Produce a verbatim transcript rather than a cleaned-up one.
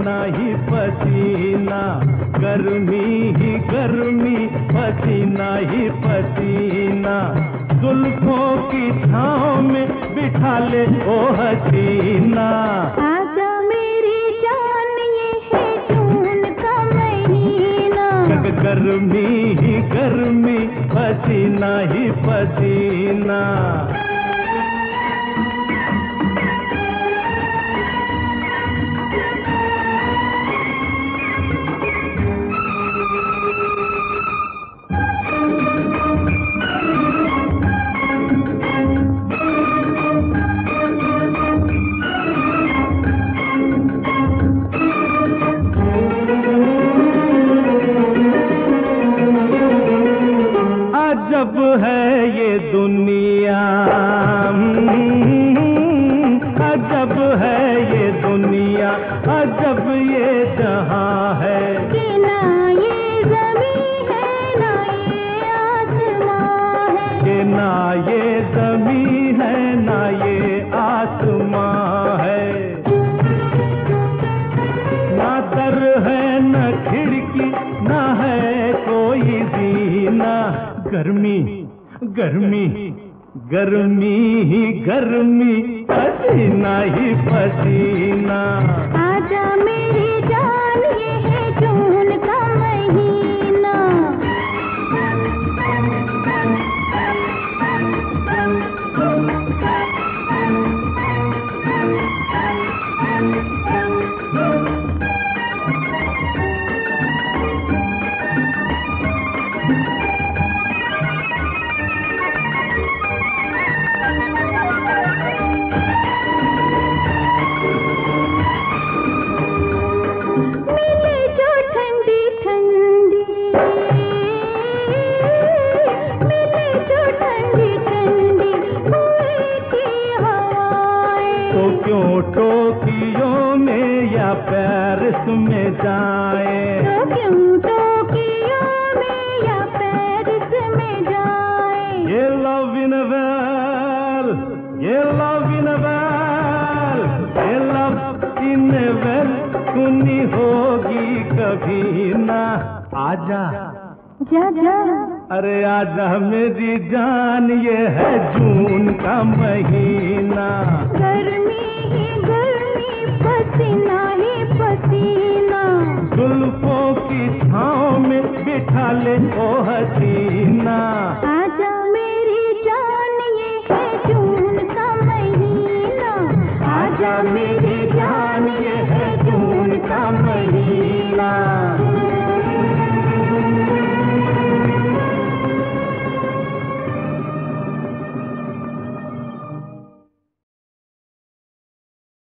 पसीना ही पसीना, गर्मी ही गर्मी, पसीना ही पसीना, जुल्फों की छाँव में बिठा ले ओ हसीना। आजा मेरी जान ये है जून का महीना, गर्मी ही गर्मी, पसीना ही पसीना। अजब है ये दुनिया, अजब है ये दुनिया, अजब ये जहां है, कि ना ये ज़मीं है ना ये आसमां है, कि ना ये ज़मीं है ना ये आसमां है। ना दर है न खिड़की, ना है कोई जीना, गर्मी गर्मी गर्मी ही गर्मी, पसीना ही पसीना। आजा मेरी जान ये है जून का महीना। क्यों टोक्यो में या पेरिस में जाए, तो क्यों टोक्यो में या पेरिस में जाए। ये लव इन वेल, ये लव इन वेल, ये लव इन वेल सुनी होगी कभी ना। आजा जा जा, अरे आजा मेरी जान, ये है जून का महीना, गर्मी ही गर्मी, पसीना ही पसीना, जुल्फों की छाँव में बिठा ले ओ हसीना। आजा मेरी जान ये है जून का महीना, आजा मेरी